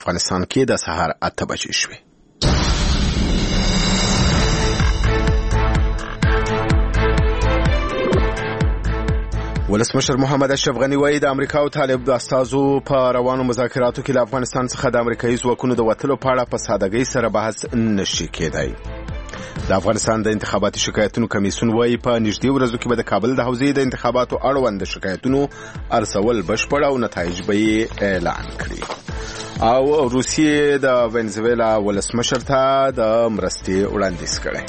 افغانستان کې د سهار 8 بجې شوې. ولسمشر محمد اشرف غنی وایي د امریکا او طالب د استازو په روانو مذاکراتو کې له افغانستان څخه د امریکایي ځواکونو د وتلو په اړه په سادهګۍ سره بحث نشي کېدای. د افغانستان د انتخاباتي شکایتونو کمیسیون وایي په نږدې ورځو کې به د کابل د حوزې د انتخاباتو اړوند شکایتونو ارسول بشپړ او نتایج به یې اعلان کړي. او روسیې د وینزویلا ولسمشر ته د مرستې وړاندیز کړی.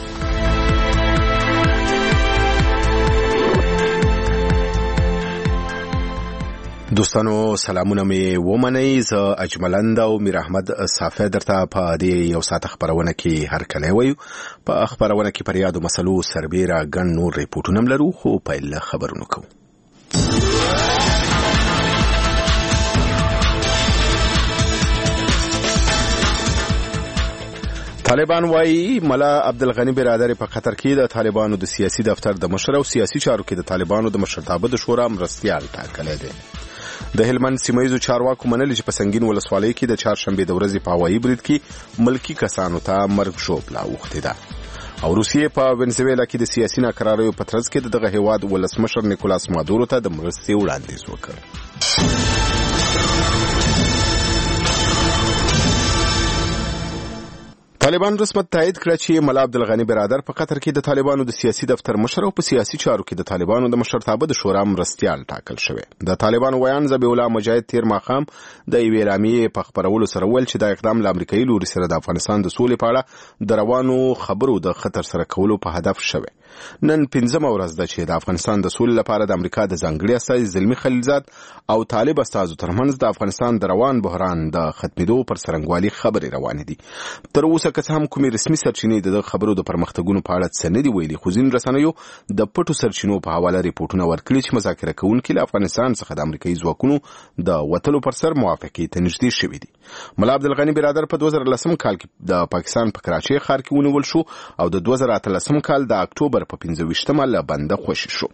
دوستانو سلامونه می ومنئ. زه اجملند او میر احمد صافی درته په دې یو ساعت خبرونه کې هرکلی وایو. په خبرونه کې پر یادو مسلو سربیره ګڼ نور ریپورټونه لرو، خو پیل خبرونه کوو. طالبان وایي ملا عبدالغنی برادر په قطر کې د طالبانو د سیاسي دفتر د مشر او سیاسي چارو کې د طالبانو د مشرتابه د شورا مرستیال ټاکلی دی. د هلمند سیمایي چارواکو منلي چې په سنگین ولسوالۍ کې د چهارشنبې د ورځې په هوایي برید کې ملکی کسانو ته مرګ ژوبله اوښتې ده. او روسیې په وینزویلا کې د سیاسي ناکراریو په ترڅ کې دغه هیواد ولسمشر نیکولاس مادورو ته د مرستې وړاندیز وکړ. طالبان رسمت تایید کړ چې ملا عبدالغنی برادر په قطر کې د طالبانو د سیاسي دفتر مشر او په سیاسي چارو کې د طالبانو د مشرتابه د شورا مرستیال ټاکل شوی. د طالبانو ویان ذبیح الله مجاهد تیر ماښام د یوې اعلامیې په خپرولو سره ویل چې دا اقدام له امریکایي لوري سره د افغانستان د سولې په اړه د روانو خبرو د خطر سره کولو په هدف شوی. نن 15مه ورځ ده چې د افغانستان د سولې لپاره د امریکا د ځانګړي استازي زلمی خلیلزاد او طالب استازو ترمنځ د افغانستان د روان بحران د ختمېدو پر څرنګوالي خبرې روانې دي. تر اوسه که هم کومې رسمي سرچینې د خبرو د پرمختګونو په اړه څه نه دي ویلي، خو ځینې رسنیو د پټو سرچینو په حواله ریپورټونه ورکړي چې مذاکره کوونکي له افغانستان څخه د امریکایي ځواکونو د وتلو پر سر موافقې ته نږدې شوي دي. ملا عبدالغنی برادر په 2010 کال کې د پاکستان په کراچۍ ښار کې ونیول شو او د 2018 کال د اکتوبر په 15مه له بنده خوشي شو.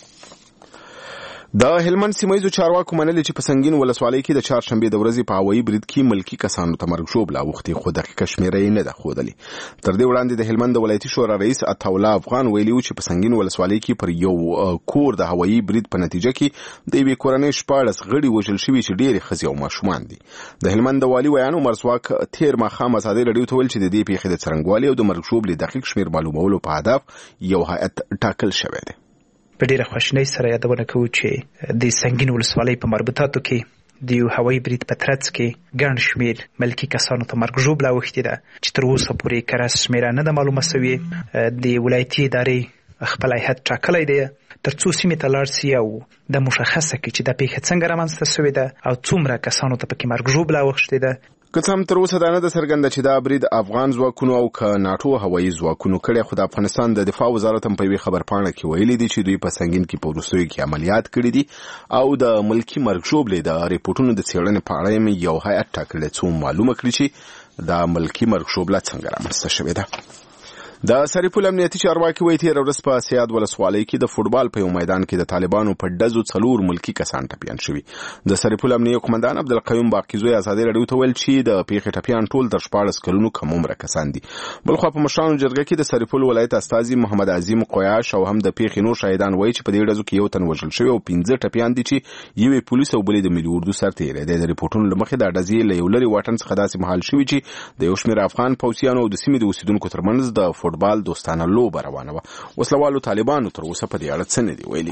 د هلمند سیمایي چارواکو منلي چې په سنگین ولسوالۍ کې د چهارشنبې د ورځې په هوایي برید کې ملکی کسانو ته مرګ ژوبله اوښتې، خو دقیقه شمېره یې نه ده ښودلې. تر دې وړاندې د هلمند د ولایتي شورا رئیس عطاالله افغان ویلي و چې په سنگین ولسوالۍ کې پر یو کور د هوایي برید په نتیجه کې د یوې کورنۍ 14 غړي وژل شوي چې ډېرې ښځې او ماشومان دي. د هلمند د والي ویان عمر ځواک تیر ماښام ازادۍ راډیو ته ویل چې د دې پیښې د څرنګوالي او د مرګ ژوبلې دقیق شمېر معلومولو په هدف یو هیئت ټاکل شوی دی. په ډیره خوشنۍ سره یادونه کوو چې د سنگین ولسوالۍ په مربوطاتو کې د یو هوایي برید په ترڅ کې ګڼ شمېر ملکي کسانو ته مرګ ژوبله اوښتې ده چې تر اوسه پورې کره شمېره نه ده معلومه سوې. د ولایتي ادارې خپل هیئت ټاکلی دی تر څو سیمې ته لاړ سي او د مشخصه کړي چې دا پیښه څنګه رامنځته سوې ده او څومره کسانو ته پکې مرګ ژوبله اوښتې ده. که څه هم تر اوسه دا نه ده څرګنده چې دا برید افغان ځواکونو او که ناټو هوایي ځواکونو کړی، خو د افغانستان د دفاع وزارت هم په یوې خبرپاڼه کې ویلي دي چې دوی په سنگین کې په وروستیو کې عملیات کړي دي او د ملکي مرګ ژوبلې د ریپورټونو د څېړنې په اړه یو هیئت ټاکلی څو معلومه کړي چې دا ملکي مرګ ژوبله څنګه رامنځته شوې ده. د سرپل امنیتي چارواکي وایي تېره ورځ په سیاد ولسوالۍ کې د فوټبال په یو میدان کې د طالبانو په ډزو 4 ملکي کسان ټپیان شوي. د سرپل امنیتي قومندان عبدالقیوم باقیزوی ازادۍ راډیو ته ویل چې د پیښې ټپیان ټول تر 14 کلونو کم عمره کسان دي. بلخوا په مشرانو جرګه کې د سرپل ولایت استازي محمد عظیم قیاش او هم د پیښې نور شاهدان وایي چې په دې ډزو کې یو تن وژل شوی او 15 ټپیان دي چې یوې پولیس او بلې د ملي اردو سرتیری دی. د ریپورټونو له مخې دا ډزې له یو لرې واټن څخه داسې مهال شوي چې د یو شمېر افغان پوځیانو او د سیمې د اوسیدونکو ترمنځ د فوټبال دوستانه لوبه روانه وه. وسلوالو طالبانو تر اوسه په دې اړه څه نه دي ویلي.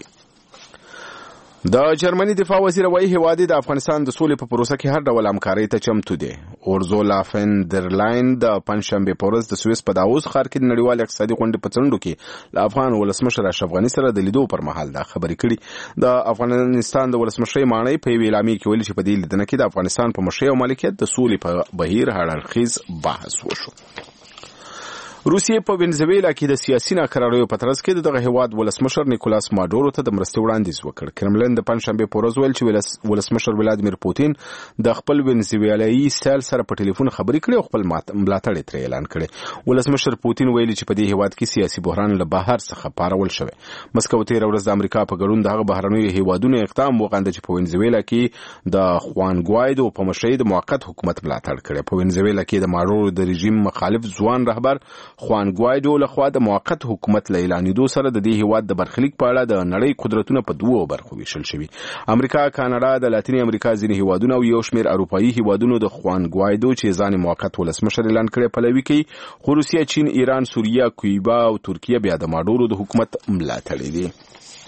د جرمني دفاع وزیر وایي هیواد د افغانستان د سولې په پروسه کې هر ډول همکارۍ ته چمتو دی. اورزولا فن در لاین د پنځشنبې په ورځ د سویس په داووس ښار کې د نړیوال اقتصادي غونډې په څنډو کې له افغان ولسمشر اشرف غني سره د لیدو پر مهال دا خبرې کړي. د افغانستان د ولسمشرۍ ماڼۍ په یوې اعلامیې کې ویلي چې په دې لیدنه کې د افغانستان په مشرۍ او مالکیت د سولې په بهیر هر اړخیز بحث وشو. روسیې په وینزویلا کې د سیاسي ناکراریو په ترڅ کې دغه هیواد ولسمشر نیکولاس ماډورو ته د مرستې وړاندیز وکړ. کرملن د پنځشنبه په ورځ ویل چې ولسمشر ولادیمیر پوتین د خپل وینزویلایي سیل سره په ټلیفون خبرې کړې او خپل ملاتړ یې ترې اعلان کړی. ولسمشر پوتین ویلي چې په دې هیواد کې سیاسي بحران له بهر څخه پارول شوی. مسکو تیر ورځ د امریکا په ګډون دغه بهرنیو هیوادونو اقدام وغنده چې په وینزویلا کې د خوان ګوایدو په مشرۍ د موقت حکومت ملاتړ کړي. په وینزویلا کې د ماډورو د رژیم مخالف ځوان رهبر خوان ګوایدو لخوا د موقت حکومت له اعلانېدو سره د دې هیواد د برخلیک په اړه د نړۍ قدرتونه په دوو برخو ویشل شوي. امریکا، کاناډا، د لاتینې امریکا ځینې هیوادونه او یو شمېر اروپایي هیوادونو د خوان ګوایدو چې ځان موقت ولسمشر اعلان کړی پلوي کوي. خو روسیه، چین، ایران، سوریه، کویبا او ترکیه بیا د ماډورو د حکومت ملاتړي دي.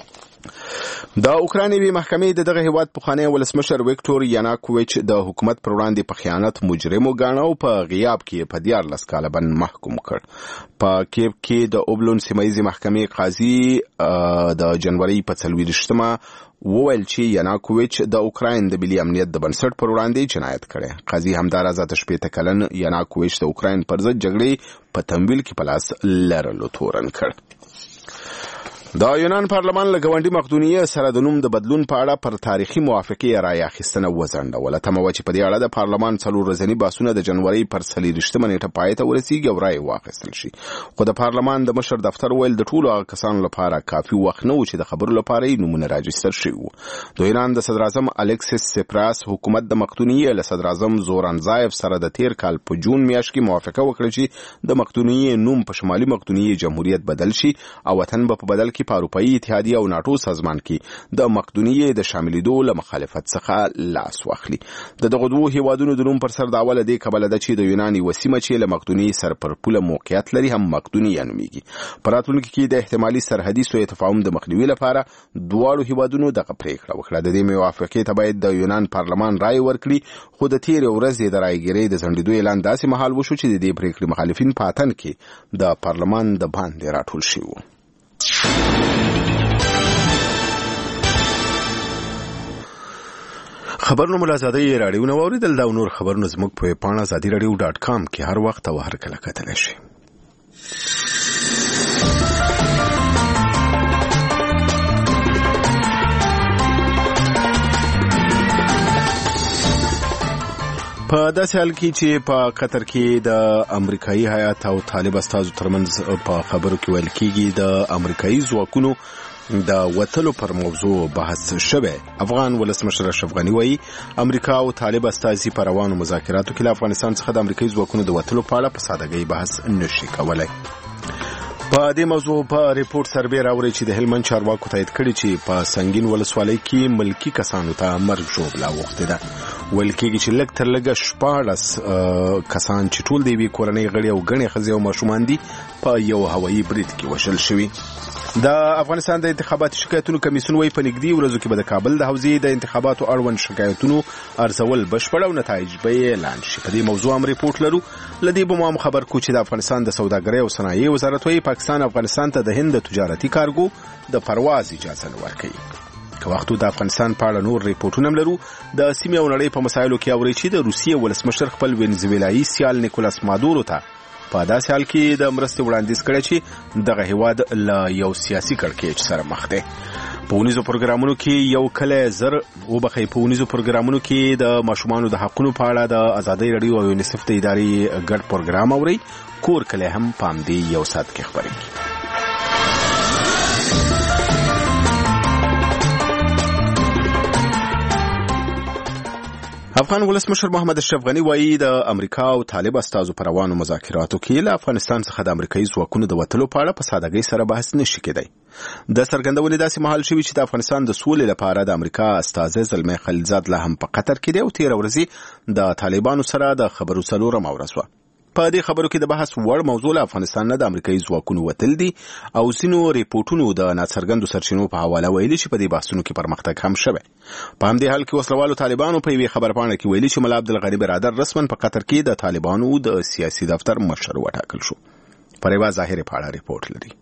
د اوکراینوي محکمې د دغه هیواد پخوانی ولسمشر ویکټور یاناکوویچ د حکومت پر وړاندې په خیانت مجرم وګاڼه او په غیاب کې په 14 کاله بند محکوم کړ. په کیف کې د اوبلون سیمایي محکمې قاضي د جنوري په 24مه وویل چې یاناکوویچ د اوکراین د ملي امنیت د بنسټ پر وړاندې جنایت کړی. قاضي همداراز 18 کلن یاناکوویچ د اوکراین پر ضد جګړې په تمویل کې په لاس لرلو تورن کړ. د یونان پارلمان له ګاونډي مقدونیه سره د نوم د بدلون په اړه پر تاریخي موافقې رایه اخیستنه وځنډوله. تمه وه چې په دې اړه د پارلمان 4 ورځني بحثونه د جنوري پر 24مه نیټه پای ته ورسیږي او رایه واخیستل شي. خو د پارلمان د مشر دفتر ویل د ټولو هغه کسانو لپاره کافي وخت نه و چې د خبرو لپاره یې نومونه راجستر شوي وو. د یونان د صدراعظم الکسیس سپراس حکومت د مقدونیې له صدراعظم زوران زایف سره د تیر کال په جون میاشت کې موافقه وکړه چې د مقدونیې نوم په شمالي مقدونیې جمهوریت بدل شي او وطن به په بدل کې په اروپایي اتحادیه او ناتو سازمان کې د مقدونیې د شاملېدو له مخالفت څخه لاس واخلي. دغه دوه هیوادونو د نوم پر سر د اوله دې کبله ده چې د یونان یوه سیمه چې له مقدونیې سره پر پوله موقعیت لري هم مقدونیه نومیږي. په راتلونکي کې د احتمالي سرحدي سوء تفاهم د مخنیوي لپاره دواړو هیوادونو دغه پریکړه وکړه. د دې موافقې ته باید د یونان پارلمان رایه ورکړي، خو د تیرې ورځې د رایګیرۍ د ځنډېدو اعلان داسې مهال وشو چې د دې پریکړې مخالفین په اتن کې د پارلمان د باندې راټول شوي وو. خبرونه ملازادي راډیو نو اوریدل دا نور خبرونه زموږ په پاڼه azadiradio.com کې هر وخت او هر کله کتلی شي. په داسې حال کې چې په قطر کې د امریکایي هیات او طالب استازو ترمنځ په خبرو کې ویل کېږي د امریکایي ځواکونو د وتلو پر موضوع بحث شوه. افغان ولسمشر اشرف غنی وایي امریکا او طالب استازي په روانو مذاکراتو کې له افغانستان څخه د امریکایي ځواکونو د وتلو په اړه په سادهګۍ بحث نشي کولای. په دې موضوع په ریپورت سروې راوړي چې د هلمند چارواکو تایید کړي چې په سنگین ولسوالۍ کې ملکی کسانو ته مرګ ژوبله اوښتې ده. ویل کېږي چې لږ تر لږه 14 کسان چې ټول د یوې کورنۍ غړي او ګڼې ښځې او ماشومان دي په یو هوایي برید کې وژل شوي. د افغانستان د انتخاباتي شکایتونو کمیسیون وایي په نږدې ورځو کې به د کابل د حوزې د انتخاباتو اړوند شکایتونو ارزول بشپړ او نتایج به اعلان شي. په دې موضوع هم ریپورت لرو. لدې به مو خبر کو چې د افغانستان د سوداګرۍ او صنایع وزارت وایي پاکستان افغانستان ته د هند تجارتي کارګو د پرواز اجازه نه ورکوي. که وختو د افغانستان په اړه نور ریپورتونه لرو. د سیمې او نړۍ په مسایلو کې اوري چې د روسیې ولسمشر خپل وینزویلایي سیال نیکولاس مادورو ته په داسې حال کې د مرستې وړاندیز کړی چې دغه هیواد له یو سیاسي کړکېچ سره مخ دی. په ونیزو پروګرامونو کې یو کله زر وبخي په ونیزو پروګرامونو کې د ماشومانو د حقونو په اړه د آزادۍ رادیو او یونیسف د ادارې ګډ پروګرام اوري. کور کله هم پام دی یو سات کې خبرېږي. افغان ولسمشر محمد اشرف غنی وایي د امریکا او طالب استازو پر روانو مذاکراتو کې له افغانستان څخه د امریکایي ځواکونو د وتلو په اړه په سادهګۍ سره بحث نشي کېدی. د څرګندونې داسې مهال شوي چې د افغانستان د سولې لپاره د امریکا استازی زلمي خلیلزاد لا هم په قطر کې دی او 13 ورځې د طالبانو سره د خبرو څلورمه ورځ وه. په دې خبرو کې د بحث وړ موضوع له افغانستان نه د امریکایي ځواکونو وتل دي او ځینو ریپورټونو د ناڅرګندو سرچینو په حواله ویلي چې په دې بحثونو کې پرمختګ هم شوی. په همدې حال کې وسلوالو طالبانو په یوې خبرپاڼه کې ویلي چې ملا عبدالغني برادر رسماً په قطر کې د طالبانو د سیاسي دفتر مشر وټاکل شو. پریوا ظاهر په اړه ریپورت لري.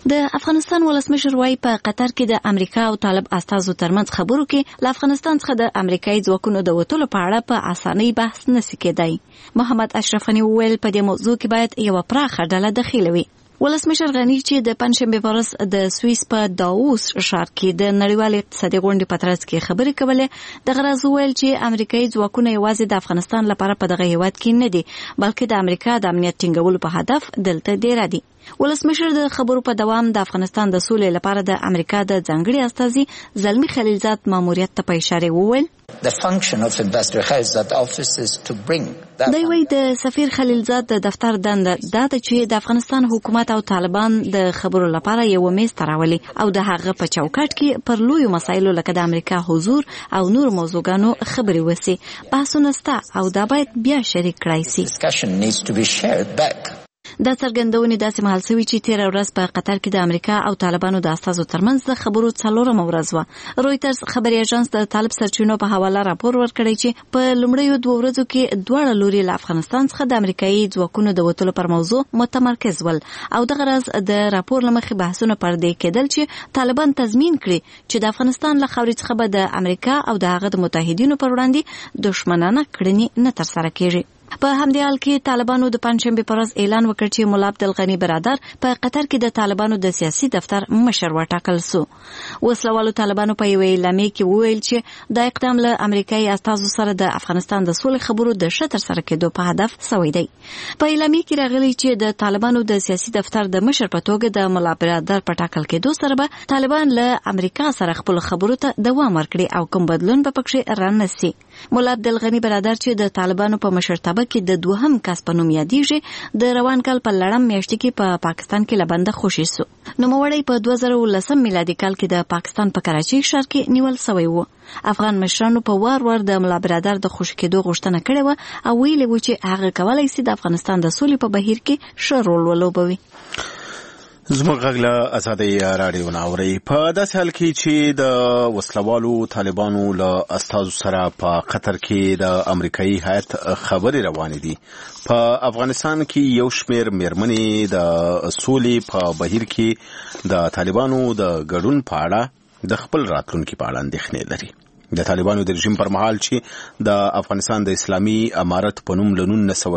د افغانستان ولسمشر وايي په قطر کې د امریکا او طالب استازو ترمنځ خبرو کې له افغانستان څخه د امریکایي ځواکونو د وټولو په اړه په اسانۍ بحث نشي کېدای. محمد اشرف غني وویل په دې موضوع کې باید یو پراخه ډله دخیل وي. ولسمشر غني چې د پنځشنبه په ورځ د سوئیس په داووس ښار کې د نړیوال اقتصادي غونډې په ترڅ کې خبرې کولې. د غرض ویل چې امریکایي ځواکونه یوازې د افغانستان لپاره په دغه هیواد کې نه دي بلکې د امریکا د امنیت ټینګولو په هدف دلته ډیر دي. ولسمشر د خبرو په دوام د افغانستان د سولې لپاره د امریکا د ځانګړي استازي زلمی خلیلزاد ماموریت ته په اشاره وویل The function of Ambassador Khalilzad office is to bring that. دوی وایي د سفیر خلیلزاد د دفتر دنده دا ده چې د افغانستان حکومت او طالبان د خبرو لپاره یو میز ته راولي او د هغه په چوکاټ کې پر لویو مسایلو لکه د امریکا حضور او نور موضوعګانو خبرې وسی. بحثونه ستا او دا باید بیا شریک کړای شي. Discussion needs to be shared back. دا څرګندونې داسې مهال شوې چې تېره ورځ په قطر کې د امریکا او طالبانو د استازو ترمنځ د خبرو څلورمه ورځ وه. رویټرز خبري اژانس د طالب سرچینو په حواله راپور ورکړی چې په لومړیو 2 ورځو کې دواړه لوري له افغانستان څخه د امریکایي ځواکونو د وټولو پر موضوع متمرکز ول او دغه راز د راپور له مخې بحثونه پر دې کېدل چې طالبان تضمین کړي چې د افغانستان له خاورې څخه به د امریکا او د هغه د متحدینو پر وړاندې دښمنانه کړنې نه ترسره کیږي. په همدې حال کې طالبانو د پنځشنبې په ورځ اعلان وکړ چې مولا عبدالغني برادر په قطر کې د طالبانو د سیاسي دفتر مشر وټاکل شو. وسلوالو طالبانو په یوه اعلامیه کې وویل چې دا اقدام له امریکایي استازو سره د افغانستان د سولې خبرو د ښه ترسره کېدو په هدف شوی دی. په اعلامیه کې راغلی چې د طالبانو د سیاسي دفتر د مشر په توګه د مولا برادر په ټاکل کېدو سره به طالبان له امریکا سره خپل خبرو ته دوام ورکړي او کوم بدلون به پکې راننسي. مولا عبدالغني برادر چې د طالبانو په مشرتابه کې د دوهم کس په نوم یادیږي د روان کال په لړم میاشت کې په پاکستان کې لبنده خوشي سو. نوموړی په 2019 میلادي کال کې د پاکستان په کراچۍ ښار کې نیول شوی و. افغان مشرانو په وار د مولا برادر د خوشي کېدو غوښتنه کړې و او ویلي و چې هغه کولای شي د افغانستان د سولې په بهیر کې ښه رول ولوبوي. زموږ غږ له ازادۍ راډیو نه اورئ. په داسې حال کې چې د وسلوالو طالبانو له استازو سره په قطر کې د امریکایي هیات خبرې روانې دي. په افغانستان کې یو شمېر میرمنې د سولې په بهیر کې د طالبانو د ګډون په اړه د خپل راتلونکي په اړه اندېښنې لري. د طالبانو د رژیم پر مهال چې د افغانستان د اسلامي امارت په نوم له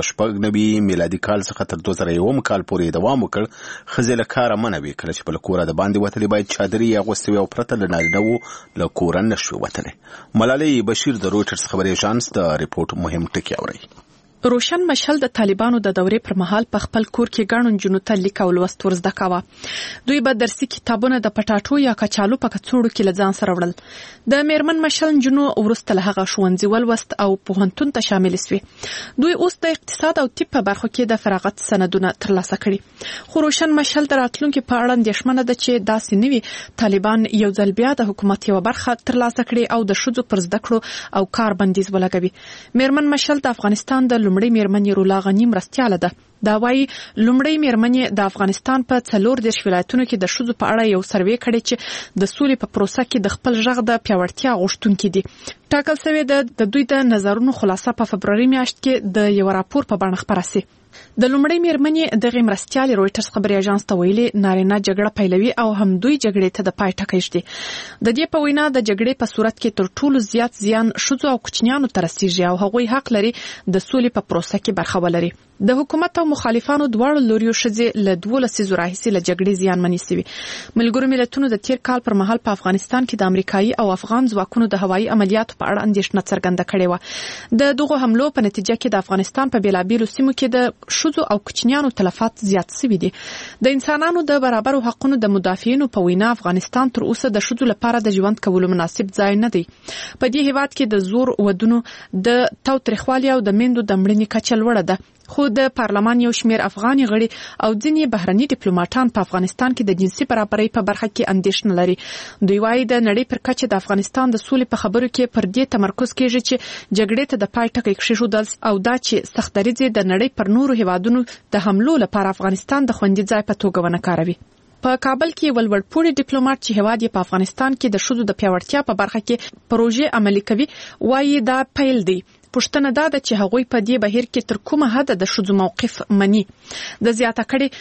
1996 میلادي کال څخه تر 2001 کال پورې دوام وکړ، ښځې له کاره منع وې. کله چې په له کوره د باندې وتلې باید چادري اغوستې وي او پرته له نارینه‌وو له کوره نه شوې وتلې. ملالۍ بشیر د رویټرز خبري اژانس د ریپورت مهم ټکي اورئ. روشن مشل د طالبانو د دورې پر مهال په خپل کور کې ګڼو نجونو ته لیک او لوست ورزده کاوه. دوی به درسي کتابونه د پټاټو یا کچالو په کڅوړو کې له ځان سره وړل. د میرمن مشل نجونو وروسته له هغه ښوونځي ولوست او پوهنتون ته شامل شوې. دوی اوس د اقتصاد او طب په برخو کې د فراغت سندونه ترلاسه کړي. خو روشن مشل د راتلونکي په اړه اندېښمنه ده چې داسې نه وي طالبان یو ځل بیا د حکومت یوه برخه ترلاسه کړي او د ښځو پر زده کړو او کار بندیز ولګوي. میرمن مشل د افغانستان د لومړۍ میرمنې رولا غني مرستیاله ده. دا وايي لومړی میرمنې د افغانستان په 14 ولایتونو کې د ښځو په اړه یو سروې کړی چې د سولې په پروسه کې د خپل غږ د پیاوړتیا غوښتونکي دي. ټاکل شوی د دوی د نظرونو خلاصه په فبروري میاشت کې د یو راپور په بڼه خپره شي. د لومړی میرمنې دغه مرستیالي رویټرز خبري اژانس ته ویلي نارینه جګړه پیلوي او هم دوی جګړې ته د پای ټکی ږدي. د دې په وینا د جګړې په صورت کې تر ټولو زیات زیان ښځو او کوچنیانو ته رسیږي او هغوی حق لري د سولې په پروسه کې برخه ولري. د حکومت او مخالفانو دواړو لوریو ښځې له 12 لسیزو راهیسې له جګړې زیانمنې شوي. ملګرو ملتونو د تیر کال پر مهال په افغانستان کې د امریکایي او افغان ځواکونو د هوایي عملیاتو په اړه اندېښنه څرګنده کړې وه. د دغو حملو په نتیجه کې د افغانستان په بیلابیلو سیمو کې د ښځو او کوچنیانو تلفات زیات شوي دي. د انسانانو د برابرو حقونو د مدافعینو په وینا افغانستان تر اوسه د ښځو لپاره د ژوند کولو مناسب ځای نه دی. په دې هیواد کې د زور ودونو د تاوتریخوالي او د میندو د مړینې کچه لوړه ده. خو د پارلمان یو شمیر افغاني غړي او ځینې بهرني ډیپلوماټان په افغانستان کې د جنسي برابرۍ په برخه کې اندېښنه لري. دوی وايي د نړۍ پر کچه د افغانستان د سولې په خبرو کې پر دې تمرکز کیږي چې جګړې ته د پای ټکی کېښودل او دا چې سختدریځي د نړۍ پر نورو هیوادونو د حملو لپاره افغانستان د خوندي ځای په توګه ونه کاروي. په کابل کې ولوړپوړي ډیپلوماټ چې هیواد یې په افغانستان کې د ښځو د پیاوړتیا په برخه کې پروژې عملي کوي وايي دا پیل دی. پوښتنه دا ده چې هغوی په دې بهیر کې تر کومه حده د ښځو موقف مني. د زیاته کړي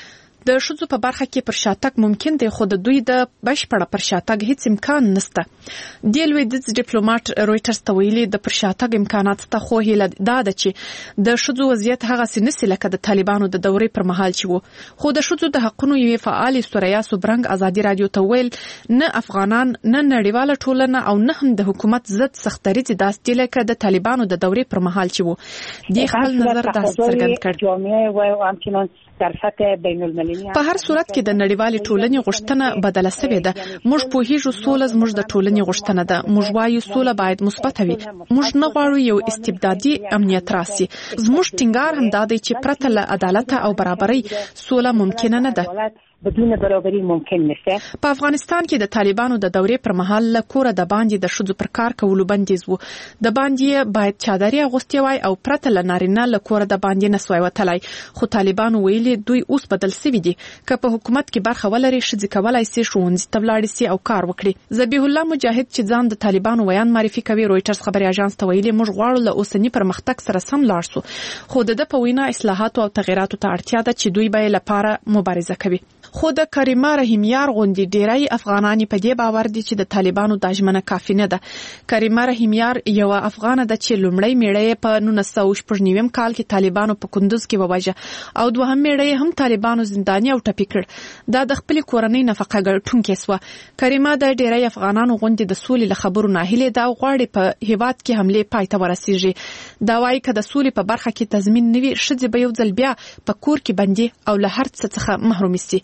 د ښځو په برخه کې پر شاتګ ممکن دی خو د دوی د بشپړه پر شاتګ هیڅ امکان نشته. د لویدیځ ډیپلوماټ رويټرز ته ویلي د پر شاتګ امکانات ته خو هیله دا ده چې د ښځو وضعیت هغه سنسي لکه د طالبانو د دورې پر مهال چې وو. خو د ښځو د حقونو یوې فعال سوریا سوبرنګ ازادي رادیو ته ویل نه افغانان نه نړیواله ټولنه او نه هم د حکومت ضد سختریزي داسې لکه د طالبانو د دورې پر مهال چې وو. د خپل نظر داسې څرګند کړ. په هر صورت کې د نړیوالې ټولنې غوښتنه بدله شوې ده. موږ پوهیږو سوله زموږ د ټولنې غوښتنه ده. موږ وایو سوله باید مثبت وي. موږ نه غواړو یو استبدادي امنیت راسي. زموږ ټینګار هم دا دی چې پرته له عدالت او برابرۍ سوله ممکنه نه ده. بدون برابرۍ ممکن نشته. په افغانستان کې د طالبانو د دورې پر مهال له کوره د باندې د ښځو پر کار کولو بندیز وو. د باندې باید چادري اغوستي وای او پرته له نارینه له کوره د باندې نسوي وتلای. خو طالبانو ویلي دوی اوس بدل سوي دي. که په حکومت کې برخه ولري ښځې کولای شي ښوونځي ته ولاړ شي او کار وکړي. ذبیح الله مجاهد چې ځان د طالبانو ویان معرفي کوي رويټرز خبري اژانس ته ویلي موږ غواړو له اوسنی پرمختګ سره سم لاړ شو. خو د په وینا اصلاحات او تغیراتو ته اړتیا ده چې دوی به لپاره مبارزه کوي. خو د کریمه رحیمیار غوندي ډیری افغانان په دې باور دي چې د طالبانو د اجمنه کافی نه ده. کریمه رحیمیار یو افغانه ده چې لومړی میړه په 1999 کال کې طالبانو په کندوز کې وواژه او دوهم میړه هم طالبانو زنداني او ټپي کړ. دا د خپل کورنۍ نفقه ګټونکې سو. کریمه د ډیری افغانانو غوندي د سولې له خبرو ناهیله ده او غواړي په هیواد کې حمله پای ته ورسیږي. دا وايي چې د سولې په برخه کې تضمین نوي ښځې به یو ځل بیا په کور کې بندي او له هر څه څخه محروم شي.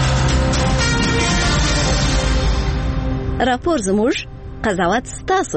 راپور زموږ قضاوت ستاسو.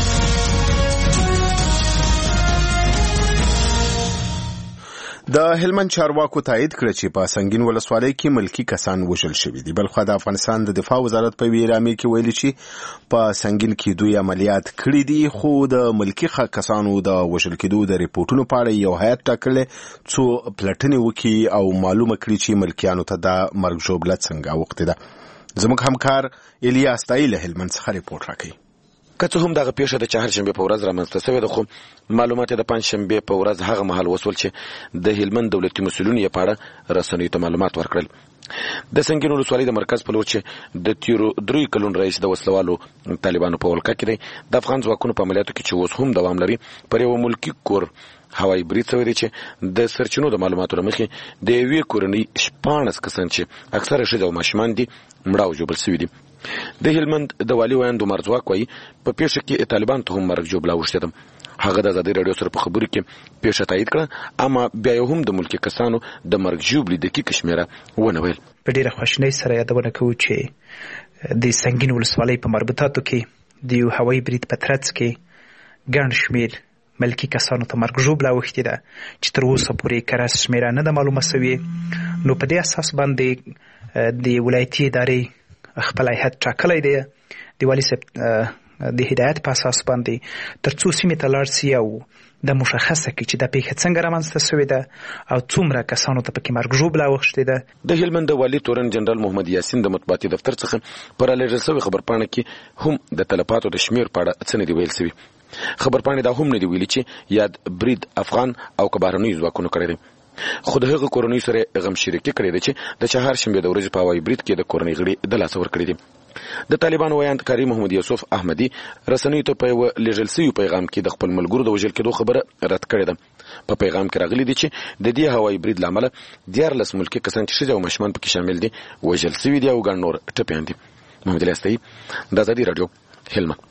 د هلمند چارواکو تایید کړ چې په سنگین ولسوالۍ کې ملکی کسان وژل شوي دي. بلخو د افغانستان د دفاع وزارت په اعلامیه کې ویلي چې په سنگین کې دوی عملیات کړي دي خو د ملکی کسانو د وژل کېدو د ریپورتونو په اړه یو هیئت ټاکل څو پلټنې وکړي او معلومه کړي چې ملکیانو ته د مرګ ژوبله څنګه وخت ده. زموږ همکار الیاس تای له هلمند څخه ریپورت راکړي. که څه هم دغه پیښه د چهارشنبه په ورځ رامنځته شوې ده خو معلومات د پنځشنبه په ورځ هغه مهال وصول چې د هلمند دولتي مسؤلینو یې په اړه رسنیو ته معلومات ورکړل. د سنگین ولسوالۍ د مرکز په لور چې د تیرو 3 کلونو رئیس د وسلوالو طالبانو په ولکه کې دی د افغان ځواکونو په عملیاتو کې چې اوس هم دوام لري پر یو ملکی کور هوایي برید شوی دی چې د سرچینو د معلوماتو له مخې د یوې کورنۍ 14 کسان چې اکثره ښځې او ماشومان دي مړه او ژوبل شوي دي. د هلمند د والي ویاند عمر ځواک وایي په پیښه کې طالبان ته هم مرګ ژوبله اوښتې ده. هغه د ازادي راډیو سره په خبرو کې پیښه تایید کړه اما بیا یې هم د ملکي کسانو د مرګ ژوبلې دقیقه شمېره ونه ویل. په ډېره خواشینۍ سره یادونه کوو چې د سنگین ولسوالۍ په مربوطاتو کې د یو هوایي برید په ترڅ کې ګڼ شمېر ملکی کسانو ته مرګ ژوبله اوښتې ده چې تر اوسه پورې کره شمېره نه ده معلومه سوې. نو په دې اساس باندې د ولایتي ادارې خپل هیئت ټاکلی دی د والي صاحب د هدایت په اساس باندې تر څو سیمې ته لاړ سي او د مشخصه کړي چې د پیښه څنګه رامنځته شوې ده او څومره کسانو ته پکې مرګ ژوبله اوښتې ده. د هلمند والي تورن جنرال محمد یاسین د مطبوعاتي دفتر څخه پر رالیږل شوې خبرپاڼه کې هم د تلفاتو د شمېر په اړه څه نه دي ویل شوي. خبرپاڼې دا هم نه دی ویلي چې یاد برید افغان او که بهرنیو ځواکونو کړی دی. خو د هغه کورنۍ سره غم شریکي کړې ده چې د چهارشنبې د ورځې په هوایي برید کې د کورنۍ غړي د لاسه ورکړي دي. د طالبانو ویاند کاری محمد یوسف احمدي رسنیو ته په یو لیږل شوي پیغام کې د خپل ملګرو د وژل کېدو خبره رد کړې ده. په پیغام کې راغلي دي چې د دې هوایي برید له امله 14 ملکي کسان چې ښځې او ماشومان پکې شامل دي وژل شوي دي او ګڼ نور ټپیان دي. محمد الیاس تایي د ازادي راډیو هلمند.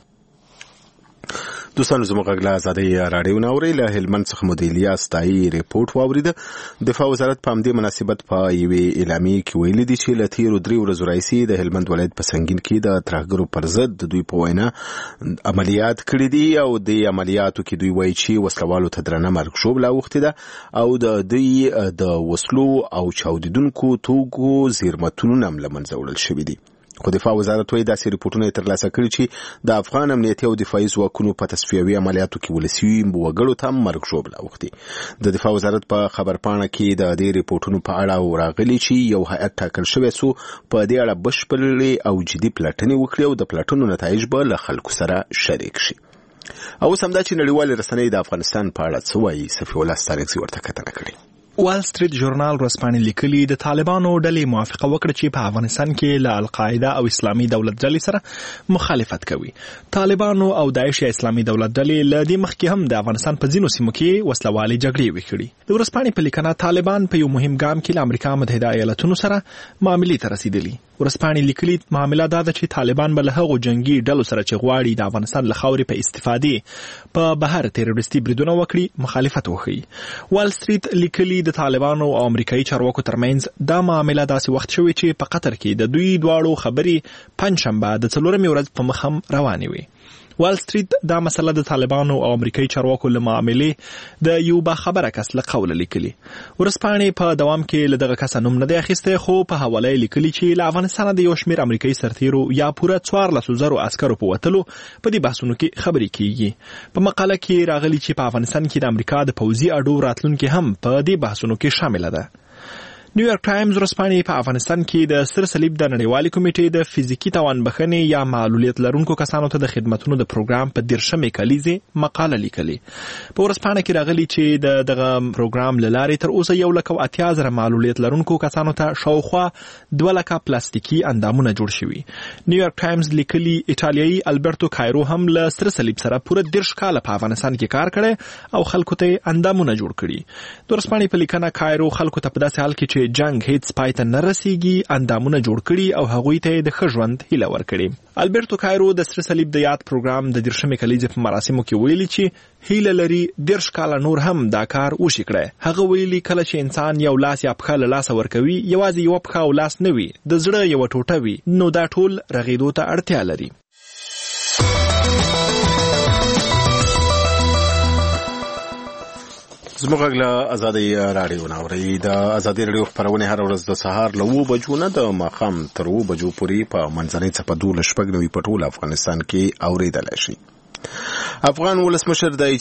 دوستانو زموږ غږ له ازادۍ راډیو نه اورئ. له هلمند څخه مو د الیاس تایي ریپورت واورېده. دفاع وزارت په همدې مناسبت په یوې اعلامیې کې ویلي دي چې له تېرو 3 ورځو راهیسې د هلمند ولایت په سنگین کې د ترهګرو پر ضد د دوی په وینا عملیات کړي دي او د عملیاتو کې دوی وایي چې وسلوالو ته درنه مرګ ژوبله اوښتې ده او د دوی د وسلو او چاودیدونکو توکو زیرمتونونه هم له منځه وړل شوي دي. خو دفاع وزارت وایي داسې ریپورټونه یې ترلاسه کړي چې د افغان امنیتي او دفاعي ځواکونو په تصفیوي عملیاتو کې ولسي وګړو ته مرګ ژوبله اوښتې. د دفاع وزارت په خبرپاڼه کې د دې ریپورټونو په اړه راغلي چې یو هیئت ټاکل شوی څو په دې اړه بشپړې او جدي پلټنې وکړي او د پلټنو نتایج به له خلکو سره شریک شي. او اوس همدا چې نړیوالې رسنۍ د افغانستان په اړه څه وایي صفي الله ستانکزي ورته کتنه کړې. وال سټریټ ژورنال ورځپاڼې لیکلي د طالبانو ډلې موافقه وکړه چې په افغانستان کې له القاعده او اسلامي دولت ډلې سره مخالفت کوي. طالبانو او داعش یا اسلامي دولت ډلې له دې مخکې هم د افغانستان په ځینو سیمو کې وسلوالې جګړې وکړي. د ورځپاڼې په لیکنه طالبان په یو مهم ګام کې له امریکا متحده ایالاتونو سره معاملې ته رسیدلي. ورځپاڼې لیکلي معامله دا ده چې طالبان به له هغو جنگي ډلو سره چې غواړي د افغانستان له خاورې په استفادې په بهر تروریستي بریدونه وکړي مخالفت وکړي. وال سټریټ لیکلي د طالبانو او امریکایي چارواکو ترمنځ دا معامله داسې وخت شوې چې په قطر کې د دوی دواړو خبرې پنځشنبه د 4مې ورځ په مخ هم روانې وي. وال سټریټ دا مسله د طالبانو او امریکایي چارواکو له معاملې د یو باخبره کس له قوله لیکلي. ورځپاڼې په دوام کې له دغه کس نوم نه دی اخیستی، خو په حواله لیکلي چې له افغانستانه د یو شمېر امریکایي سرتیرو یا پوره 14,000 عسکرو په وتلو په دې بحثونو کې خبرې کیږي. په مقاله کې راغلي چې په افغانستان کې د امریکا د پوځي اډو راتلونکي هم په دې بحثونو کې شامل ده. نیویارک ټایمز ورځپاڼې په افغانستان کې د سر صلیب د نړیوالې کمیټې د فزیکي توان بخښنې یا معلولیت لرونکو کسانو ته د خدمتونو د پروګرام په 13مې کلیزې مقاله لیکلي. په ورځپاڼه کې راغلي چې دغه پروګرام له لارې تر اوسه 1,80,000 معلولیت لرونکو کسانو ته شاوخوا 2,00,000 پلاستیکي اندامونه جوړ شوي. نیویارک ټایمز لیکلي ایټالیایي البرتو کایرو هم له سر صلیب سره پوره 10 کاله په افغانستان کې کار کړی او خلکو ته اندامونه جوړ کړي. د ورځپاڼې په لیکنه کایرو خلکو ته په داسې حال کې چې جنگ هیڅ پای ته نه رسیږي اندامونه جوړ کړي او هغوی ته د ښه ژوند هیله ورکړي. البرتو کایرو د سر صلیب د یاد پروګرام د 13مې کلیزې په مراسمو کې ویلي چې هیله لري 10 کاله نور هم دا کار وشي کړي. هغه ویلي کله چې انسان یو لاس یا پښه له لاسه ورکوي یوازې یو پښه او لاس نه وي، د زړه یو ټوټه وي، نو دا ټول رغېدو ته اړتیا لري. زموږ غږ له ازادۍ راډیو نه اورئ. د ازادۍ راډیو خپرونې هره ورځ د سهار له 9 بجو نه د ماښام تر 2 بجو پورې په منځنۍ څپه 12 په ټول افغانستان کې اورېدلی شي. افغان ولسمشر د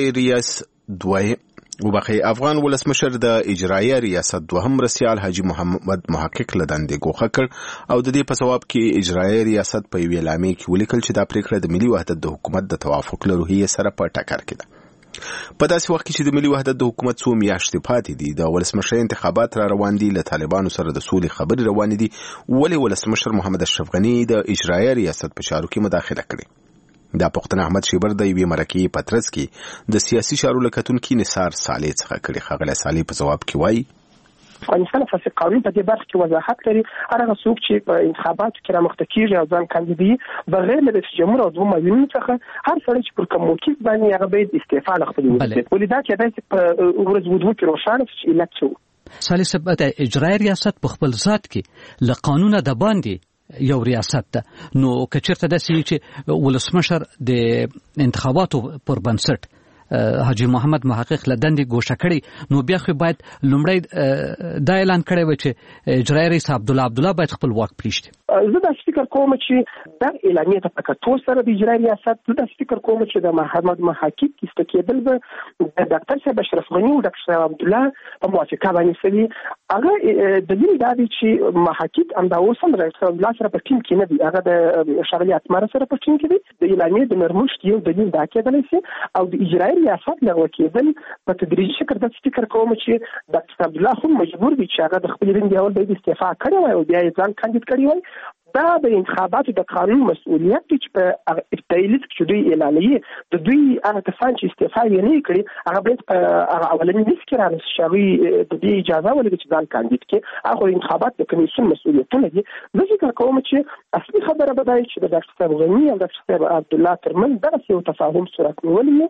اجرایه ریاست دوهم رئیس حاجی محمد محقق له دندې ګوښه کړ او د دې په ځواب کې اجرایه ریاست په یوې اعلامیې کې ولیکل چې دا پریکړه د ملي وحدت د حکومت د توافق له روحیې سره په ټکر کې ده. په داسې وخت کې چې د ملي وحدت د حکومت څو میاشتې پاتې دي، د ولسمشر انتخابات را روان دي، له طالبانو سره د سولې خبرې روانې دي، ولې ولسمشر محمد اشرف غني د اجرایه ریاست په چارو کې مداخله کړې؟ دا پوښتنه احمد شیبر د یوې مرکې په ترڅ کې د سیاسي چارو له کتونکي نثار صالح څخه کړې. ښاغلی صالح په ځواب کې وایي افغانستان اساسي قانون په دې برخه کې وضاحت لري. هغه څوک چې په انتخاباتو کې رامخته کیږي او ځان کاندیدوي بغیر له رئیس جمهور او دوه معاونینو څخه، هر سړی چې پر کوم موقف باندې هغه باید استعفا لخپلې وکړي. ولې دا چې داسې په ورځ ودو کې روښانه چې علت شو. صالح صاحب، د اجرایي ریاست په خپل ذات کې له قانونه د باندې یو ریاست ده، نو کچرته داسې چې ولسمشر د انتخاباتو پر بنسټ حاجی محمد محقق له دندې ګوښه کړي، نو بیا خو باید لومړی دا اعلان کړی و چې اجرایي رئیس عبدالله باید خپل واک پریږدي. زه دا فکر کوم چې دا اعلامیه ته پکاتو سره د اجرایي ریاست، زه دا فکر کوم چې د محمد محقق استقیدل به د ډاکټر صاحب اشرف غني او ډاکټر صاحب عبدالله په موافقه باندې سوي. هغه دلیل دا دی چې محقق همدا اوس هم ډاکټر صاحب عبدالله سره په ټیم کې نه دی، هغه د ښاغلي اتمر سره په ټیم کې دی. د اعلامیې د نرمښت یو دلیل دا کېدلی شي او د اجرایي ریاست لغوه کېدل په تدریجي شکل د فکر کوم چې ډاکټر عبدالله هم مجبور دی چې هغه د خپل رنګ ډول به استعفا کړی وای او بیا یې ځان کاندید کړی وای. دا د انتخاباتو د قانون مسؤلیت دی چې په ابتدایي لیست کې دوی اعلانوي د دوی هغه کسان چې استعفا یې نه کړي هغه باید په هغه اولني لیست کې رانیسي چې هغوی د دې اجازه ولري چې ځان کاندید کړي. هغه انتخابات د کمیسیون مسؤلیتونه دي. زه فکر کوم چې اصلي خبره به دا وي چې د ډاکټر صاحب غني او ډاکټر صاحب عبدالله ترمنځ دغسې یو تفاهم صورت نیولی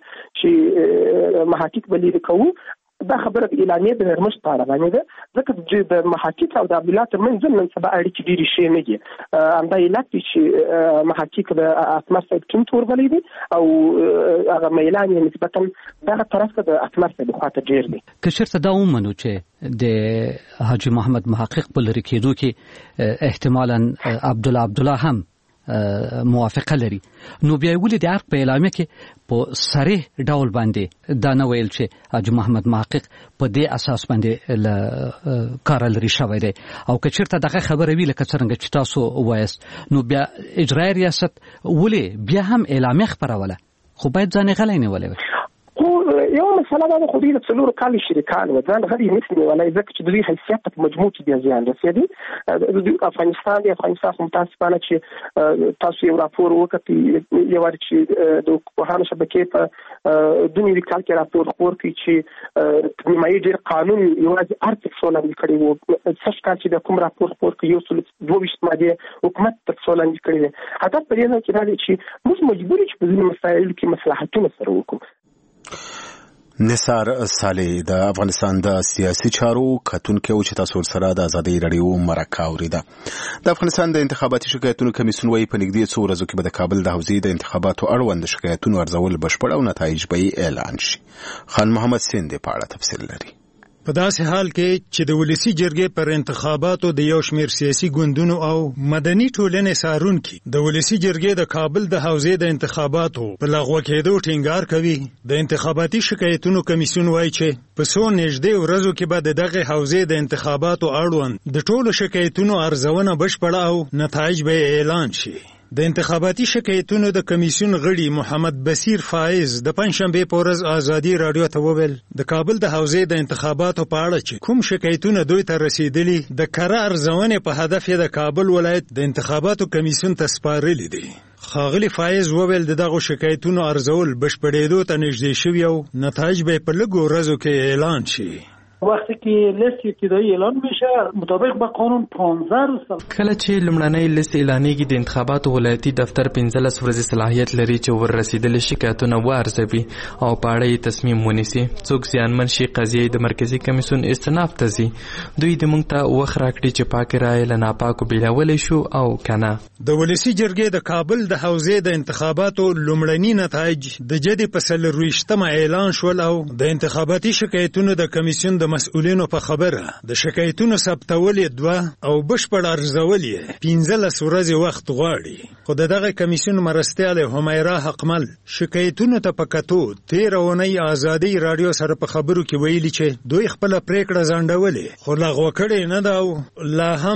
چې محقق به لرې کوو. دا خبره د اعلامیې د نرمښت په اړه باندې ده، ځکه چې د محقق او د عبدالله ترمنځ نن سبا اړیکې ډېرې ښې نه دي. همدا علت دی چې محقق د اتمر صاحب ټیم ته ورغلی دی او هغه میلان یې نسبتا دغه طرف ته د اتمر صاحب خواته ډېر دی. که چېرته دا ومنو چې د حاجي محمد محقق په لرې کېدو کې احتمالا عبدالله هم موافقه لري، نو بیا ولې د عرق په اعلامیه کې په صریح ډول باندې دا نه ویل چې حاجی محمد محقق په دې اساس باندې کار لري شوی دی؟ او که چېرته دغه خبره وي لکه څرنګه چې تاسو وایاست، نو بیا اجرایي ریاست ولې بیا هم اعلامیه خپروله؟ خو باید ځان غلی نیولی وي. خو یو مسله ده خو دې د څلورو کالو شریکان و ځان غړي نشي نیولای ځکه چې د دوی حیثیت په مجموع کې بیا زیان رسېدي. د افغانستان متاسفانه چې تاسو یو راپور وکړئ یو چې د پوهانو شبکې په 2000 کال کې راپور خپور کړي چې نیمایي ډېر قانون یوازې ارتکس وړاندې کړی و. سږ کال چې د کوم راپور خپور کړي 122 ماده حکومت تکس وړاندې کړی دی. هدف په دې نه کې دا دی چې موږ مجبور یو چې په ځینو مسایلو کې مصلحتونه سره وکړو. نثار صالح د افغانستان د سیاسي چارو کتونکو چې تاسو سره د ازادي رادیو مرکه اوریده. د افغانستان د انتخاباتي شکایتونو کمیسیون وايي په نږدې څو ورځو کې به د کابل د حوزې د انتخاباتو اړوند شکایتونو ارزول بشپړ او نتایج به اعلان شي. خان محمد سین د پاړه تفصیل لري. په داسې حال کې چې د ولسی جرګې پر انتخاباتو د یو شمېر سیاسي ګوندونو او مدني ټولنې څارونکي د ولسی جرګې د کابل د حوزې د انتخاباتو په لغوه کېدو ټینګار کوي، د انتخاباتي شکایتونو کمیسیون وایي چې په څو نږدې ورځو کې به دغه حوزې د انتخاباتو اړوند د ټولو شکایتونو ارزونه بشپړه او نتایج به اعلان شي. د انتخاباتي شکایتونو د کمیسیون غړي محمد بصیر فایز د پنځشنبه په ورځ ازادي رادیو ته وویل د کابل د حوزې د انتخاباتو په اړه چې کوم شکایتونه دوی ته رسیدلي د کره ارزونې په هدف یې د کابل ولایت د انتخاباتو کمیسیون ته سپارلي دي. خاغلی فایز وویل دغه شکایتونو ارزول بشپړېدو ته نږدې شوي او نتایج به په لږو ورځو کې اعلان شي. وقتی که لیست ابتدایی اعلان میشه مطابق با قانون 15 روز کله چې لمړنۍ لیست اعلانېږي د انتخاباتو ولایتي دفتر 15 ورځې صلاحیت لري چې ور رسیدلي شکایتونه وارزوي او په اړه یې تصمیم ونیسي. څوک زیانمن شي قضیې د مرکزي کمیسیون استناف ته ځي. دوی د موږ ته وخت راکړي چې پاکې رایې له ناپاکو بیلولی شو او کنه. د ولسی جرګې د کابل د حوزې د انتخاباتو لمړني نتایج د جدي په 24مه اعلان شول او د انتخاباتي شکایتونو د کمیسیون د مسؤلینو په خبره د شکایتونو ثبتول 2 او بشپړ ارزول 15 ورځې وخت غواړي. خو دغه کمیسیون مرستیال همیرا حقمل شکایتونو ته په کتو 13 اونۍ ازادي رادیو سره په خبرو کې ویلي چې دوی خپل پریکړه ځنډولې خو لغوه کړې نه ده او لا هم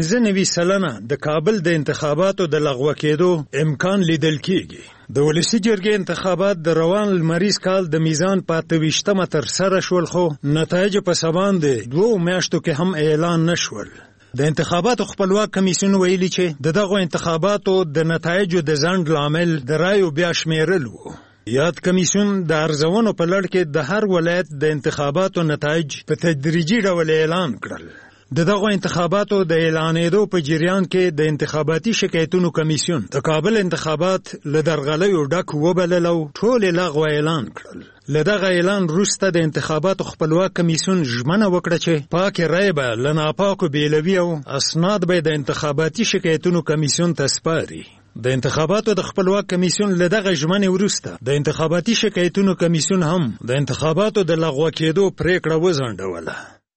95 سلنه د کابل د انتخاباتو د لغوه کېدو امکان لیدل کېږي. د ولسی جرګې انتخابات د روان لمریز کال د میزان په 28مه تر سره شول خو نتایج په سبان د 2 میاشتو کې هم اعلان نشول. د انتخاباتو خپلواک کمیسیون ویلي چې دغه انتخاباتو د نتایجو د ځنډ لامل د رایو بیا شمیرل وو. یاد کمیسیون د ارزونو په لړ کې د هر ولایت د انتخاباتو نتایج په تدریجي ډول اعلان کړل. دغه انتخاباتو د اعلانېدو په جریان کې د انتخاباتي شکایتونو کمیسیون د کابل انتخابات له درغلیو ډک وبلل او ټول لغوه اعلان کړل. له دغه اعلان وروسته د انتخاباتو خپلواک کمیسیون ژمنه وکړه چې پاکې رایې به له ناپاکو بیلوي او اسناد به د انتخاباتي شکایتونو کمیسیون ته سپاري. د انتخاباتو د خپلواک کمیسیون له دغه ژمنې وروسته د انتخاباتي شکایتونو کمیسیون هم د انتخاباتو د لغوه کېدو پریکړه وځنډوله.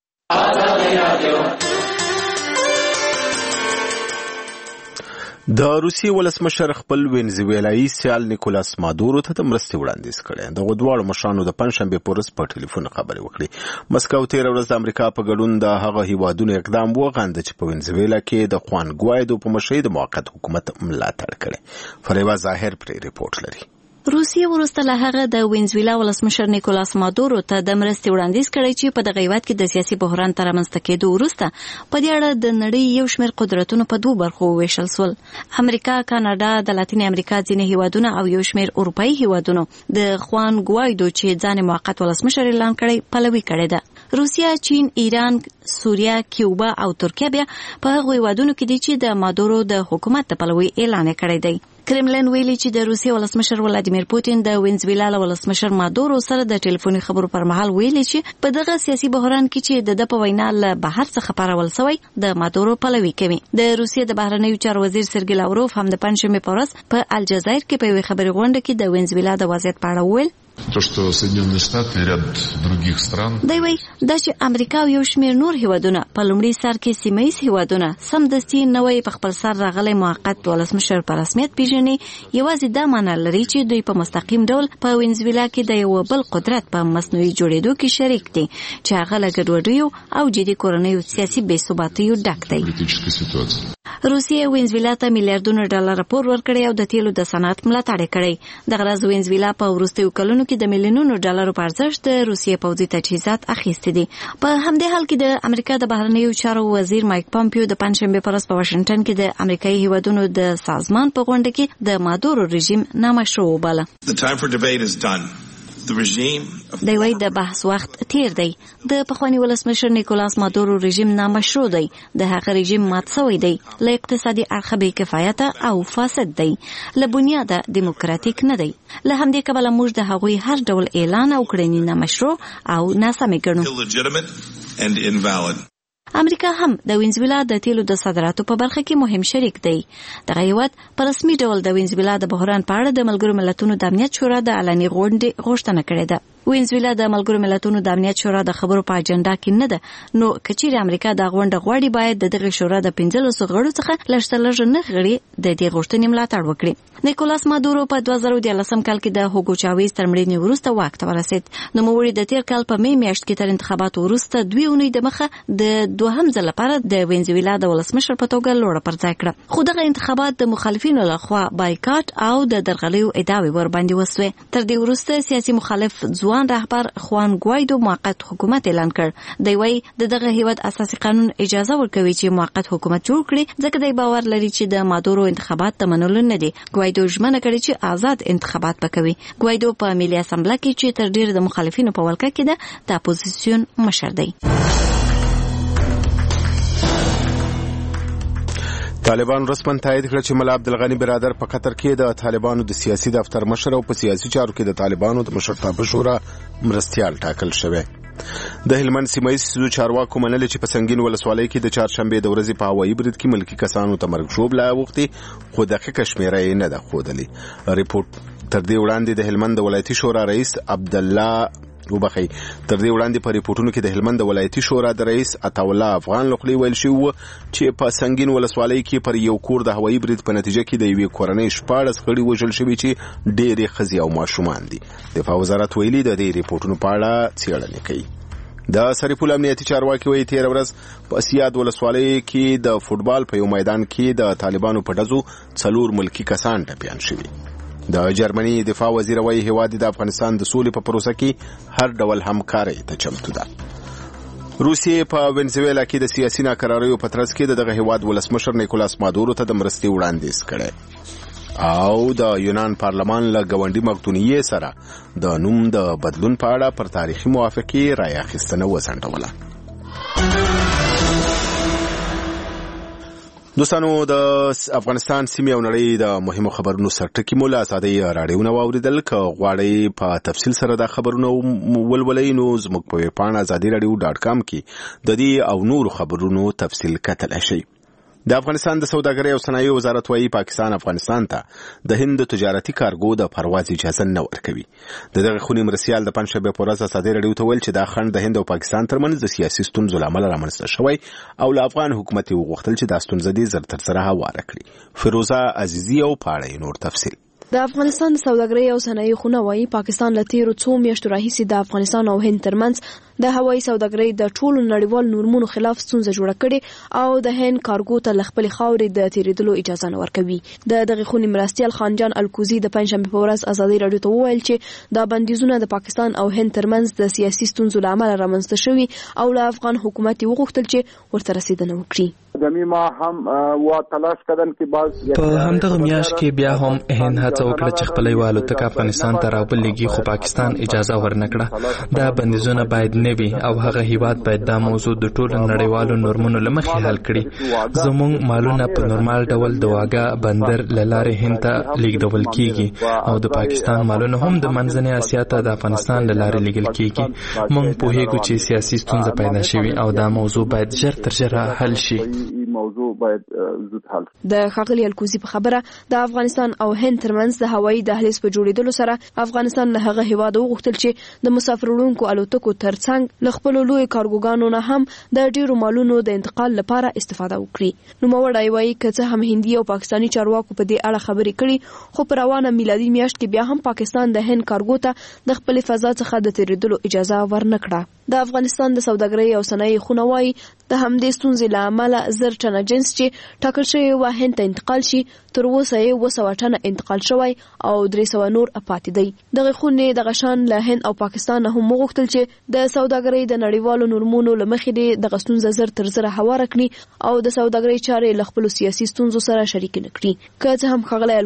د روسیې ولسمشر خپل وینزویلایي سیال نیکولاس مادورو ته د مرستې وړاندیز کړی. دغه دواړو مشرانو د پنځشنبې په ورځ په ټلیفون خبرې وکړې. مسکو 13 ورځ د امریکا په ګډون د هغه هیوادونو اقدام وغنده چې په وینزویلا کې د خوان ګوایدو په مشرۍ د موقت حکومت ملاتړ کړي. فریبا ظاهر پرې ریپورت لري. روسیه وروسته له هغه د وینزویلا ولسمشر نیکولاس مادورو ته د مرستې وړاندیز کړی چې په دغه هیواد کې د سیاسي بحران تر رامنځته کېدو وروسته په دې اړه د نړۍ یو شمېر قدرتونو په 2 برخو وویشل شول. امریکا، کاناډا، د لاتین امریکا ځینې هیوادونه او یو شمېر اروپایي هیوادونو د خوان ګوایدو چې ځان موقت ولسمشر اعلان کړی پلوي کړی ده. روسیا، چین، ایران، سوریه، کیوبا او ترکیه بیا په هغو هیوادونو کې دي چې د مادورو د حکومت د پلوي اعلان کړی دی. کرملین ویلي چې د روسیې ولسمشر ولادیمیر پوتین د وینزویلا ولسمشر مادورو سره د ټلیفوني خبرو پر مهال ویلي چې په دغه سیاسي بحران کې چې د په وینا له بهر څخه پارول شوی د مادورو پلوي کوي. د روسیې د بهرنیو چارو وزیر سرګی لاوروف هم د پنځمې په ورځ په الجزایر کې په یوه خبري غونډه کې د وینزویلا د وضعیت په اړه وویل. То, что Соединенные Штаты и ряд других стран. دا وایي دا چې امریکا او یو شمېر نور هیوادونه په لومړي سر کې سیمه‌ییز هیوادونه سمدستي نوې په خپل سر راغلي موقت ولسمشر په رسمیت پیژني. یوازې دا معنی لري چې دوی په مستقیم ډول په وینزویلا کې د یو بل قدرت په مصنوعي جوړېدو کې شریک دي چې هغه له ګډوډیو او جدي کورنیو سیاسي بې ثباتیو ډک دی. روسیې وینزویلا ته میلیارډونه ډالر راپور ورکړی او د تیلو د صنعت ملاتړ کړی. د غرض وینزویلا په وروستیو کلونو کې د میلیونونو ډالرو په ارزښت د روسیې پوځي تجهیزات اخیستي دي. په همدې حال کې د امریکا د بهرنیو چارو وزیر مایک پامپیو د پنځشنبه پر ورځ په واشنگټن کې د امریکایي هیوادونو د سازمان په غونډه کې د مادورو رژیم نامشروع وباله. دی وايي د بحث وخت تیر دی. د پخواني ولسمشر نیکولاس مادورو رژیم نامشروع دی. د هغه رژیم مات شوی دی. له اقتصادي اړخه بې کفایته او فاسد دی. له بنیاده دیموکراتیک نه دی. له همدې کبله موږ د هغوی هر ډول اعلان او کړنې نامشروع او ناسمې ګڼو. امریکا هم د وینزویلا د تیلو د صادراتو په برخه کې مهم شریک دی. دغه هیواد په رسمي ډول د وینزویلا د بحران په اړه د ملګرو ملتونو د امنیت شورا د علني غونډې غوښتنه کړې ده. وینزویلا د ملګرو ملتونو د امنیت شورا د خبرو په اجنډا کې نه ده. نو کچېرې امریکا د غونډه غواړي باید د دغه شورا د 15 غړو څخه لږ نه غړي د دې غوښتنې ملاتړ وکړي. نیکولاس مادورو په 2014 کال کې د هوګو چاویز تر مړینې وروسته واک ته ورسید. نوموړي د تیر کال په می میاشت کې تر انتخاباتو وروسته 2 اونۍ د مخه د دوهم ځل لپاره د وینزویلا د ولسمشر په توګه لوړه پر ځای کړه. خو دغه انتخابات د مخالفینو لخوا بایکاټ او د درغلیو ادعاوې ورباندې وسوې. تر دې وروسته سیاسي مخالف ځوان رهبر خوان ګوایدو موقت حکومت اعلان کړ. دی وايي دغه هیواد اساسي قانون اجازه ورکوي چې موقت حکومت جوړ کړي، ځکه دی باور لري چې د مادورو انتخابات ته منلو نه دي. ګوایدو ژمنه کړې چې آزاد انتخابات وکوي. ګوایدو په ملي اسمبلی کې چې تر ډیره د مخالفینو په ولکه کې ده د اپوزیسیون مشر دی. طالبان رسمن تایید کړ چې ملا عبدالغنی برادر په قطر کې د طالبانو د سیاسي دفتر مشر او په سیاسي چارو کې د طالبانو د مشرتابه شورا مرستیال ټاکل شوی. د هلمند سیمه ییزو چارواکو منل چې په سنگین ولسوالۍ کې د چهارشنبه د ورځې په هوایي برید کې ملکی کسانو ته مرګ ژوبله اوختي، خو دقیقه شمیره یې نه ده ښودلې. ریپورت تر دې وړاندې د هلمند ولایتي شورا رئیس تر دې وړاندې په ریپورتونو کې د هلمند ولایتي شورا د رئیس عطاالله افغان لخوا ویل شوی و چې په سنگین ولسوالۍ کې پر یو کور د هوایي برید په نتیجه کې د یوې کورنۍ 14 غړي وژل شوي چې ډېرې ښځې او ماشومان دي. دفاع وزارت ویلي د دې ریپورتونو په اړه څېړنې کوي. د سرپل امنیتي چارواکي وایي تیر ورځ په سیاد ولسوالۍ کې د فوټبال په یو میدان کې د طالبانو په ډزو 4 ملکی کسان ټپیان شوي. د جرمني دفاع وزیر وايي هیواد د افغانستان د سولې په پروسه کې هر ډول همکاري ته چمتو ده. روسیې په وینزویلا کې د سیاسي ناکراریو په ترڅ کې دغه هیواد ولسمشر نیکولاس مادورو ته د مرستې وړاندیز کړی او د یونان پارلمان له ګاونډي مقدونیې سره د نوم د بدلون په اړه پر تاریخي موافقې رایه اخیستنه وځنډوله. دوستانو د افغانستان سیمې او نړۍ د مهمو خبرونو سرټکی مولا ساده راډیوونه واوریدل. که غواړئ په تفصیل سره د خبرونو ولولئ نو زموږ په ویب پاڼه azadiaradio.com کې د دې او نورو خبرونو تفصیل کتلی شئ. د افغانستان د سوداګرۍ او صنایع وزارت وايي پاکستان افغانستان ته د هند تجارتي کارګو د پرواز اجازه نه ورکوي. دغه خونی مرسیال د پنځشنبه په ورځ ازادي راډیو ته ویل چې دا خنډ د هند او پاکستان ترمنځ د سیاسي ستونزو لامل رامنځته شوی او له افغان حکومت وغوښتل چې دا ستونزه دې زر تر سره هواره کړي. فیروزه عزیزی او پاړې نور تفصیل. د افغانستان د سوداګرۍ او صنایع خونه وايي پاکستان له تیرو څو میاشتو راهیسې د افغانستان او هند ترمنځ د هوایي سوداګرۍ د ټولو نړیوال نورمونو خلاف ستونزه جوړه کړې او د هند کارګو ته له خپلې خاورې د تیریدلو اجازه نه ورکوي. د دغه خونې مرستیال خانجان الکوزي د پنځشنبه په ورځ ازادي راډیو ته وویل چې دا بندیزونه د پاکستان او هند ترمنځ د سیاسي ستونزو له امله رامنځته شوي او له افغان حکومت وغوښتل چې ورته رسیدنه وکړي. په همدغه میاشت کې بیا هم هند هڅه وکړه چې خپل یوالو تک افغانستان ته راولېږي، خو پاکستان اجازه ورنکړه. دا بندیزونه باید نه وي او هغه هیواد باید دا موضوع د ټولو نړیوالو نورمونو له مخې حل کړي. زموږ مالونه په نورمال ډول د واګا بندر له لارې هند ته لیږدول کیږي او د پاکستان مالونه هم د منځنۍ اسیا ته د افغانستان له لارې لیږل کیږي. موږ پوهیږو چې سیاسي ستونزه پیدا شوي او دا موضوع باید ژر تر ژره حل شي. د ښاغلي الکوزي په خبره د افغانستان او هند ترمنځ د هوایي دهلیز په جوړېدلو سره افغانستان له هغه هیواد وغوښتل چې د مسافر وړونکو الوتکو ترڅنګ له خپلو لوی کارګوګانو نه هم د ډیرو مالونو د انتقال لپاره استفاده وکړي. نوموړی وایي که څه هم هندي او پاکستاني چارواکو په دې اړه خبرې کړي خو په روانه میلادي میاشت کې بیا هم پاکستان د هند کارګو ته د خپلې فضا څخه د تیریدلو اجازه ورنکړه. د افغانستان د سوداګرۍ او صنایع خونه وايي د همدې ستونزې له امله زر ټنه جنس پینس چې ټاکل شوی و هند ته انتقال شي تر اوسه یې 200 ټنه انتقال شوی او 300 نور پاتې دی. دغه خونې دغه شان له هند او پاکستان هم وغوښتل چې د سوداګرۍ د نړیوالو نورمونو له مخې د غستونزه زر تر زره هواره کړي او د سوداګرۍ چارې له خپل سیاسي ستونزو سره شریک نکړي. که څه هم ښاغلی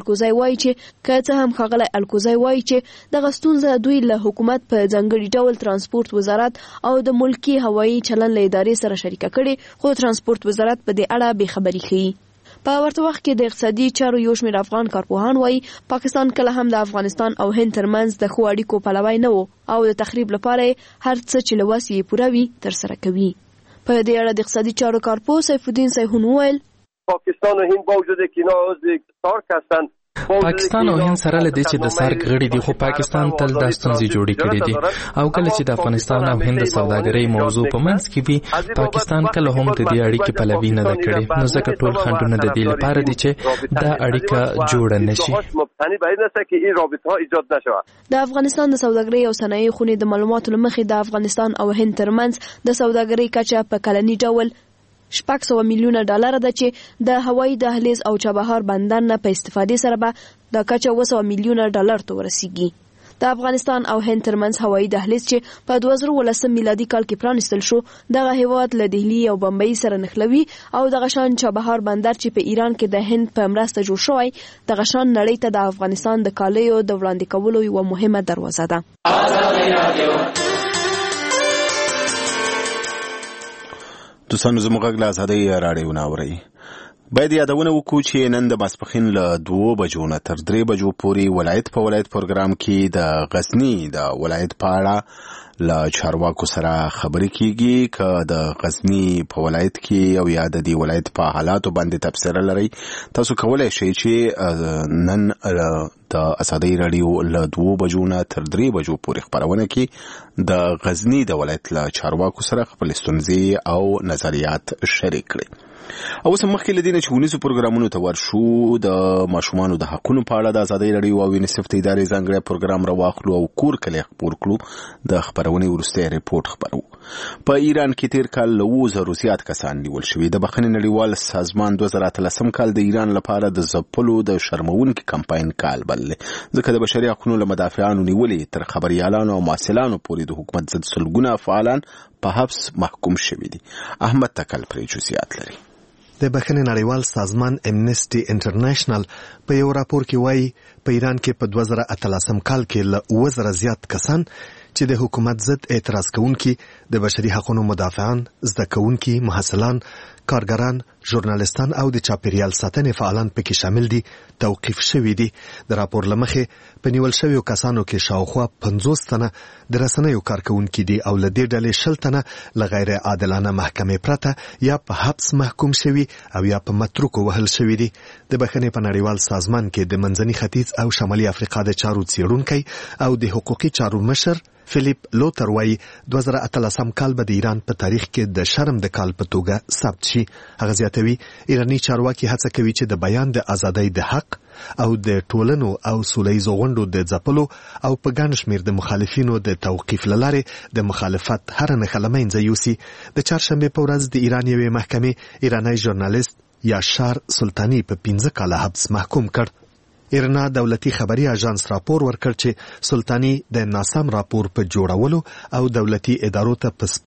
الکوزای وایي چې د غستونزه دوی له حکومت په ځانګړي ډول ترانسپورت وزارت او د ملکی هوایي چلن له ادارې سره شریک کړي، خو ترانسپورت وزارت په دې اړه بې خبري کوي. په ورته وخت کې د اقتصادي چارو یو شمېر افغان کارپوهان وایي پاکستان کله هم د افغانستان او هند ترمنځ د ښو اړیکو پلوی نه و او د تخریب لپاره هر څه چې له وس یې پوره وي ترسره کوي. په دې اړه د اقتصادي چارو کارپوه سیف الدین سیحون وویل پاکستان و هند با وجود که اینا عضو سارک هستند پاکستان او هند سره لدی چې د سارک غړي دي، خو پاکستان تل د ستونزې جوړې کړې دي او کله چې د افغانستان او هند سوداګرۍ موضوع په منځ کې وي پاکستان کله هم د دې اړیکې پلوي نه کړي، نو ځکه ټول خنډونه د دې لپاره دي چې دا اړیکه جوړه نشي. د افغانستان د سوداګرۍ او صنایع خونې د معلوماتو لمخې د افغانستان او هند ترمنځ د سوداګرۍ کچه په کلني ډول $600 میلیونه ده چې د هوایي دهلیز او چابهار بندر نه په استفادې سره به د کچه $200 میلیونه ته ورسیږي. د افغانستان او هند ترمنځ هوایي دهلیز چې په 2019 میلادي کال کې پرانیستل شو دغه هیواد له دهلی او بمبئی سره نښلوي او دغه شان چابهار بندر چې په ایران کې د هند په مرسته جوړ شوی دغه شان نړۍ ته د افغانستان د کالیو د وړاندې کولو یوه مهمه دروازه ده. دوستانو زموږ غږ له ازادۍ راډیو نه اورئ. باید یادونه وکړو چې نن د ماسپښین له 2 بجو نه تر 3 بجو پورې ولایت په ولایت پروګرام کې د غزني د ولایت په اړه له چارواکو سره خبرې کیږي. که د غزني په ولایت کې او یا د دې ولایت په حالاتو باندې تبصره لرئ تاسو کولی شئ چې نن د ازادۍ راډیو له 2 بجو نه تر 3 بجو پورې خپرونه کې د غزني د ولایت له چارواکو سره خپل ستونزې او نظریات شریک کړئ. او اوس مخکې له دې نه چې ونیزو پروګرامونو ته ورشو د ماشومانو د حقونو په اړه د ازادۍ راډیو او یونیسف د ادارې ځانګړی پروګرام راواخلو او کور کلی خپور کړو. د خپرونې وروستی ریپورټ خپرو. په ایران کې تیر کال له 2000 زیات کسان نیول شوي. د بخښنې نړیوال سازمان 2013 کال د ایران لپاره د ځپلو د شرموونکي کمپاین کال بللی، ځکه د بشري حقونو له مدافعانو نیولې تر خبریالانو او محصلانو پورې د حکومت ضد سلګونه فعالان په حبس محکوم شوي دي. احمد تکل پرې جزئیات لري. د بخښنې نړیوال سازمان امنیسټي انټرنیشنل په یو راپور کې وایي په ایران کې په 2013 کال کې له 2000 زیات کسان چې د حکومت ضد اعتراض کوونکي، د بشري حقوقو مدافعان، زده کوونکي، محصلان، کارګران، ژورنالستان او د چاپیریال ساتنې فعالان پکې شامل دي توقیف شوي دي. د راپور له مخې په نیول شویو کسانو کې شاوخوا 50 تنه د رسنیو کارکونکي دي او له دې ډلې 60 تنه له غیر عادلانه محکمې پرته یا په حبس محکوم شوي او یا په متروکو وهل شوي دي. د بخښنې په نړیوال سازمان کې د منځني ختیځ او شمالي افریقا د چارو څیړونکی او د حقوقي چارو مشر فلیپ لوتر وایي 2013 کال به د ایران په تاریخ کې د شرم د کال په توګه ثبت شي. هغه زیاتوي ایرانی چارواکي هڅه کوي چې د بیان د ازادۍ د حق او د ټولنو او سولهییزو غونډو د ځپلو او په ګڼ شمېر د مخالفینو د توقیف له لارې د مخالفت هره نښه له منځه یوسي. د چهارشنبې په ورځ د ایران یوې محکمې ایرانی ژورنالیست یاشار سلطانی په 15 کاله حبس محکوم کړ. ایرنا دولتي خبري اژانس راپور ورکړ چې سلطانی د ناسم راپور په جوړولو او دولتي ادارو ته په